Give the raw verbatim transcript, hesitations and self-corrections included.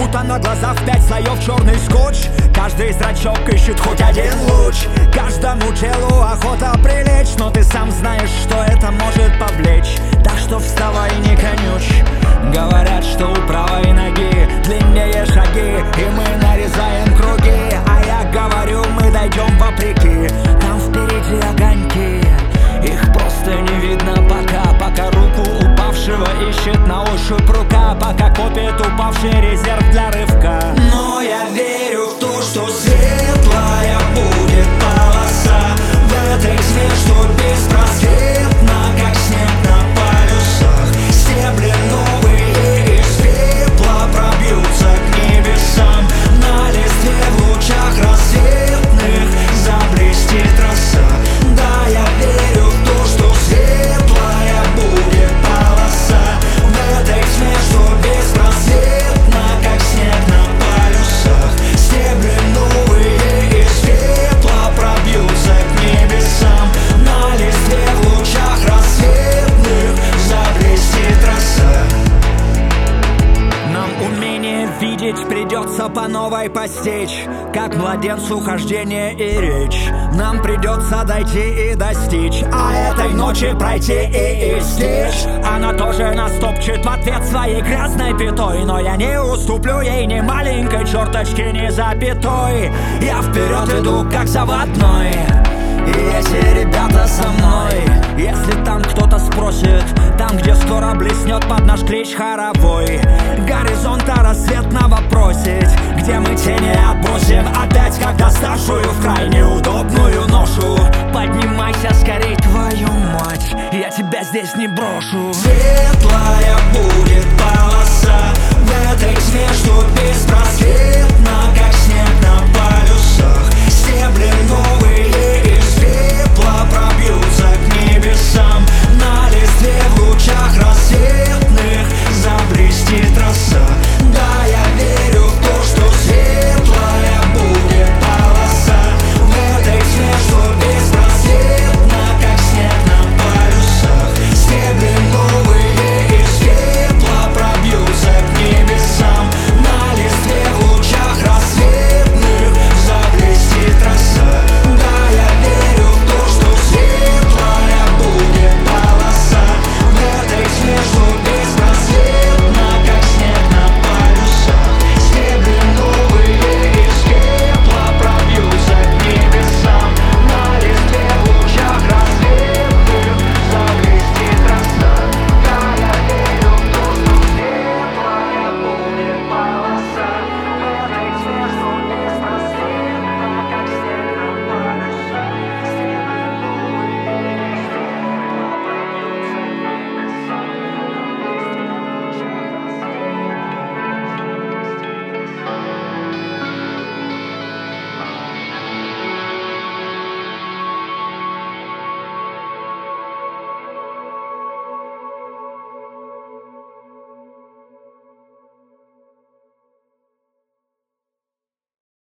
Работа на глазах, в пять слоев черный скотч. Каждый зрачок ищет хоть один луч. Каждому телу охота прилечь, но ты сам знаешь, что это может повлечь. Так что вставай, не конючь. Говорят, что у правой ноги длиннее шаги, и мы нарезаем круги. А я говорю, мы дойдем вопреки. Там впереди огоньки, их просто не видно пока. Пока руку упавшего ищет на ощупь рука, пока копит упавший резерв для рывка. Но я верю в то, что светлая будет полоса в этой тьме, что беспросветно, как снег на полюсах. Стебли новые из пепла пробьются к небесам. На листве в лучах рассветных заблестит роса. Да, я верю в то, что светлая будет полоса в этой тьме, что беспросветно, как снег на полюсах. Стебли новые из пепла пробьются к небесам. На листве в лучах рассветных заблестит роса. Нам умение видеть придется по новой постичь, как младенцу хождение и речь. Нам придется дойти и достичь, а этой ночи пройти и истечь. Она тоже нас топчет в ответ своей грязной пятой, но я не уступлю ей ни маленькой черточки, ни запятой. Я вперед иду, как заводной, и эти ребята со мной. Если там кто-то спросит, там, где скоро блеснет под наш клич хоровой, горизонта рассветного просить, где мы тени отбросим опять, когда ставшую в крайне удобную ношу. Поднимайся скорей, твою мать, я тебя здесь не брошу. Светлая будет полоса в этой тьме, что беспросветно, как снег на полюсах. Стебли новые